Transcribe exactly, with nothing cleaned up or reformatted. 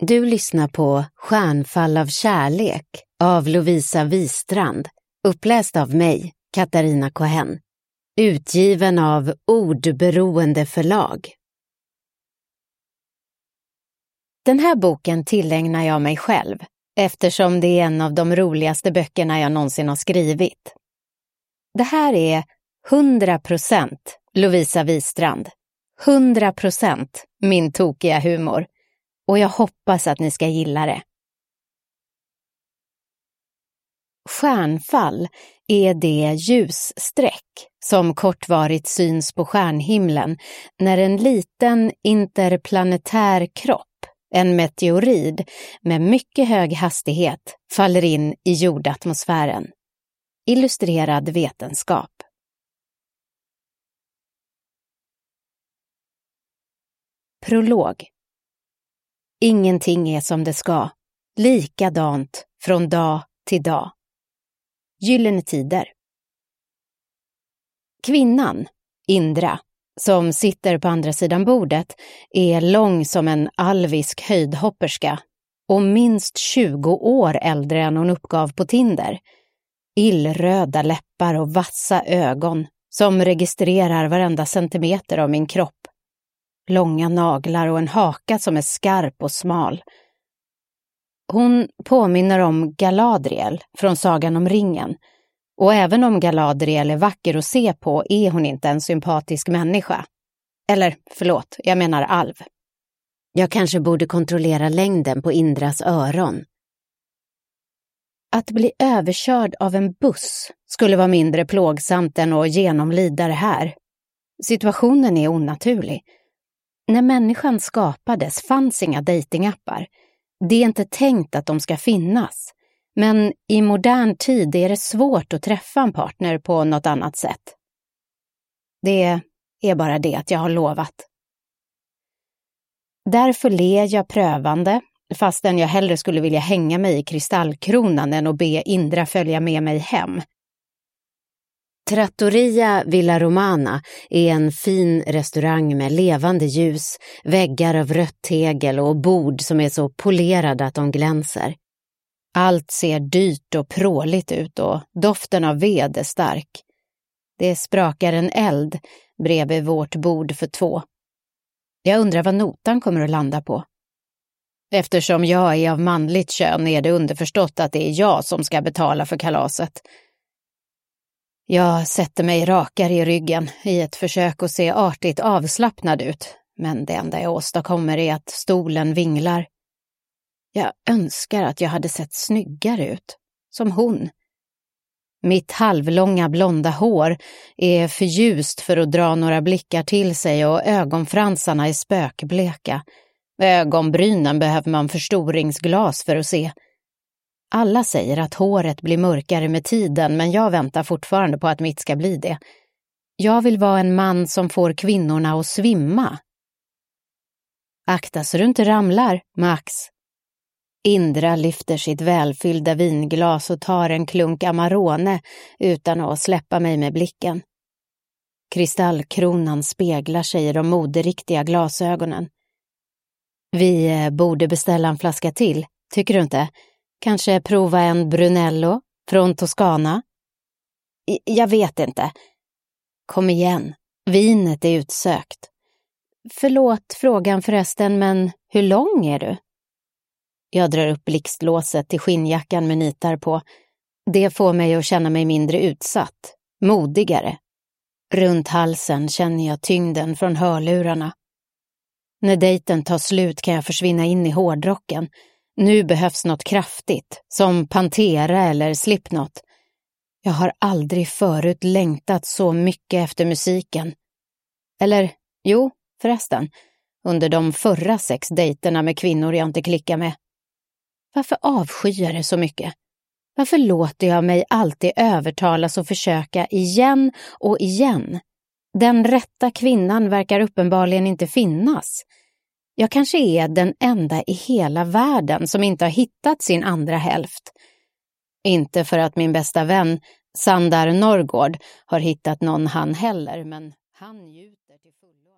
Du lyssnar på Stjärnfall av kärlek av Lovisa Wistrand, uppläst av mig, Katarina Cohen, utgiven av Ordberoende förlag. Den här boken tillägnar jag mig själv, eftersom det är en av de roligaste böckerna jag någonsin har skrivit. Det här är hundra procent Lovisa Wistrand, hundra procent min tokiga humor. Och jag hoppas att ni ska gilla det. Stjärnfall är det ljussträck som kortvarigt syns på stjärnhimlen när en liten interplanetär kropp, en meteorid med mycket hög hastighet, faller in i jordatmosfären. Illustrerad vetenskap. Prolog. Ingenting är som det ska, likadant från dag till dag. Gyllene tider. Kvinnan, Indra, som sitter på andra sidan bordet, är lång som en alvisk höjdhopperska och minst tjugo år äldre än hon uppgav på Tinder. Illröda läppar och vassa ögon som registrerar varenda centimeter av min kropp. Långa naglar och en haka som är skarp och smal. Hon påminner om Galadriel från Sagan om ringen. Och även om Galadriel är vacker att se på är hon inte en sympatisk människa. Eller, förlåt, jag menar alv. Jag kanske borde kontrollera längden på Indras öron. Att bli överkörd av en buss skulle vara mindre plågsamt än att genomlida det här. Situationen är onaturlig. När människan skapades fanns inga datingappar. Det är inte tänkt att de ska finnas. Men i modern tid är det svårt att träffa en partner på något annat sätt. Det är bara det att jag har lovat. Därför ler jag prövande, fastän jag hellre skulle vilja hänga mig i kristallkronan än att be Indra följa med mig hem. Trattoria Villa Romana är en fin restaurang med levande ljus, väggar av rött tegel och bord som är så polerade att de glänser. Allt ser dyrt och pråligt ut och doften av ved är stark. Det sprakar en eld bredvid vårt bord för två. Jag undrar vad notan kommer att landa på. Eftersom jag är av manligt kön är det underförstått att det är jag som ska betala för kalaset. Jag sätter mig rakare i ryggen i ett försök att se artigt avslappnad ut, men det enda jag åstadkommer är att stolen vinglar. Jag önskar att jag hade sett snyggare ut, som hon. Mitt halvlånga blonda hår är för ljust för att dra några blickar till sig och ögonfransarna är spökbleka. Ögonbrynen behöver man förstoringsglas för att se. Alla säger att håret blir mörkare med tiden, men jag väntar fortfarande på att mitt ska bli det. Jag vill vara en man som får kvinnorna att svimma. Akta så du inte ramlar, Max. Indra lyfter sitt välfyllda vinglas och tar en klunk Amarone utan att släppa mig med blicken. Kristallkronan speglar sig i de moderiktiga glasögonen. Vi borde beställa en flaska till, tycker du inte? Kanske prova en Brunello från Toscana? I, jag vet inte. Kom igen, vinet är utsökt. Förlåt frågan förresten, men hur lång är du? Jag drar upp blixtlåset till skinnjackan med nitar på. Det får mig att känna mig mindre utsatt, modigare. Runt halsen känner jag tyngden från hörlurarna. När dejten tar slut kan jag försvinna in i hårdrocken. Nu behövs något kraftigt, som Pantera eller Slipknot. Jag har aldrig förut längtat så mycket efter musiken. Eller, jo, förresten, under de förra sex dejterna med kvinnor jag inte klickar med. Varför avskyr jag det så mycket? Varför låter jag mig alltid övertalas och försöka igen och igen? Den rätta kvinnan verkar uppenbarligen inte finnas. Jag kanske är den enda i hela världen som inte har hittat sin andra hälft. Inte för att min bästa vän, Sandar Norrgård, har hittat någon han heller, men han njuter till fullo.